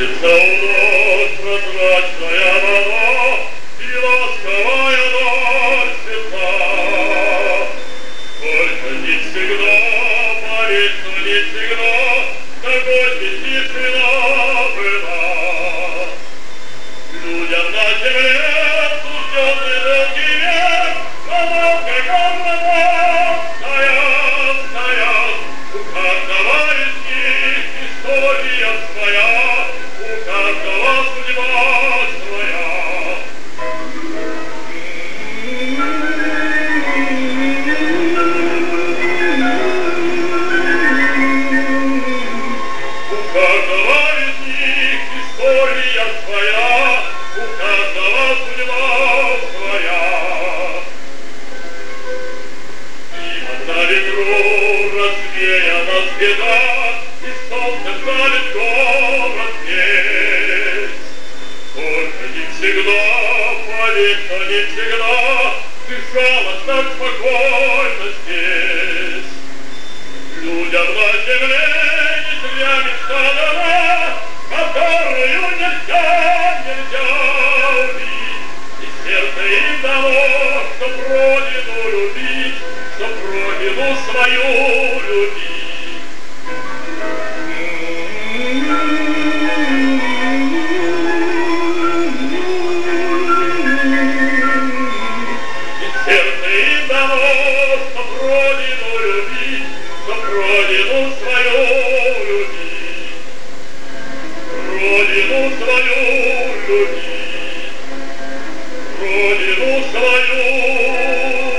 Льется у ног прозрачная вода, и ласковая ночь светла. Только не всегда, болит, но не всегда, такой бессмысленно была. Людям на земле сужденный долгий век, но как он стоят, у каждого из них история своя, у каждого судьба своя. У каждого из них история своя, у каждого судьба своя. И на ветру развеяна беда, и солнце залит город весь. Только не всегда, поверь, что не всегда дышалось так спокойно здесь. Людям на земле не зря мечта дана, которую нельзя убить. И сердце им дано, чтоб родину любить, чтоб родину свою любить. И сердце им дано, чтоб родину любить, чтоб родину свою любить. Родину свою любить, родину свою